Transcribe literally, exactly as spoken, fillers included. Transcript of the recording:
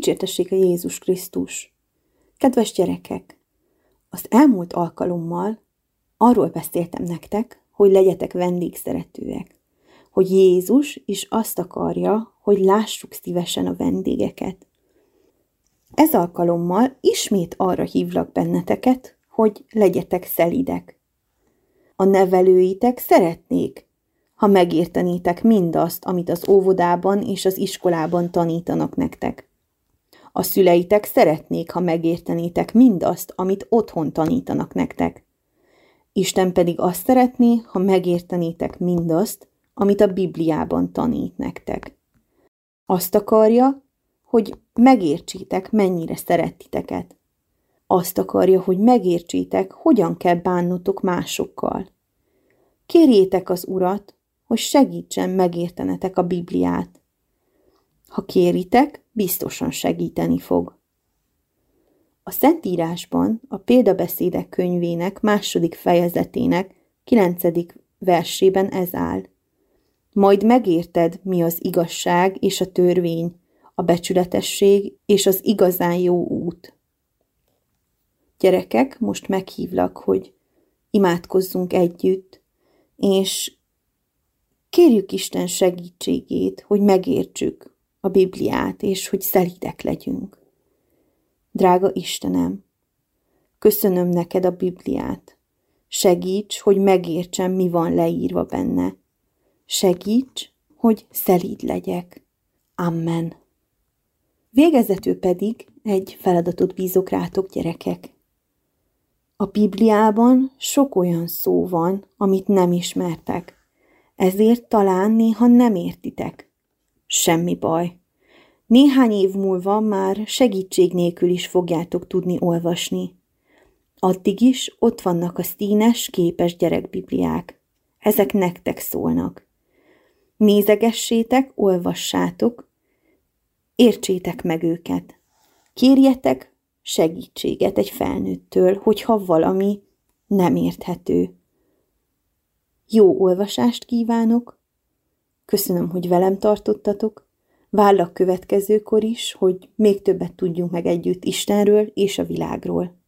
Dicsértessék a Jézus Krisztus! Kedves gyerekek! Az elmúlt alkalommal arról beszéltem nektek, hogy legyetek vendégszeretőek, hogy Jézus is azt akarja, hogy lássuk szívesen a vendégeket. Ez alkalommal ismét arra hívlak benneteket, hogy legyetek szelídek. A nevelőitek szeretnék, ha megértenétek mindazt, amit az óvodában és az iskolában tanítanak nektek. A szüleitek szeretnék, ha megértenétek mindazt, amit otthon tanítanak nektek. Isten pedig azt szeretné, ha megértenétek mindazt, amit a Bibliában tanít nektek. Azt akarja, hogy megértsétek, mennyire szeret titeket. Azt akarja, hogy megértsétek, hogyan kell bánnotok másokkal. Kérjétek az Urat, hogy segítsen megértenetek a Bibliát. Ha kéritek, biztosan segíteni fog. A Szentírásban, a Példabeszédek könyvének második fejezetének kilencedik versében ez áll. Majd megérted, mi az igazság és a törvény, a becsületesség és az igazán jó út. Gyerekek, most meghívlak, hogy imádkozzunk együtt, és kérjük Isten segítségét, hogy megértsük a Bibliát, és hogy szelídek legyünk. Drága Istenem, köszönöm neked a Bibliát. Segíts, hogy megértsem, mi van leírva benne. Segíts, hogy szelíd legyek. Amen. Végezetül pedig egy feladatot bízok rátok, gyerekek. A Bibliában sok olyan szó van, amit nem ismertek, ezért talán néha nem értitek. Semmi baj. Néhány év múlva már segítség nélkül is fogjátok tudni olvasni. Addig is ott vannak a színes, képes gyerekbibliák. Ezek nektek szólnak. Nézegessétek, olvassátok, értsétek meg őket. Kérjetek segítséget egy felnőttől, hogyha valami nem érthető. Jó olvasást kívánok! Köszönöm, hogy velem tartottatok. Várlak következőkor is, hogy még többet tudjunk meg együtt Istenről és a világról.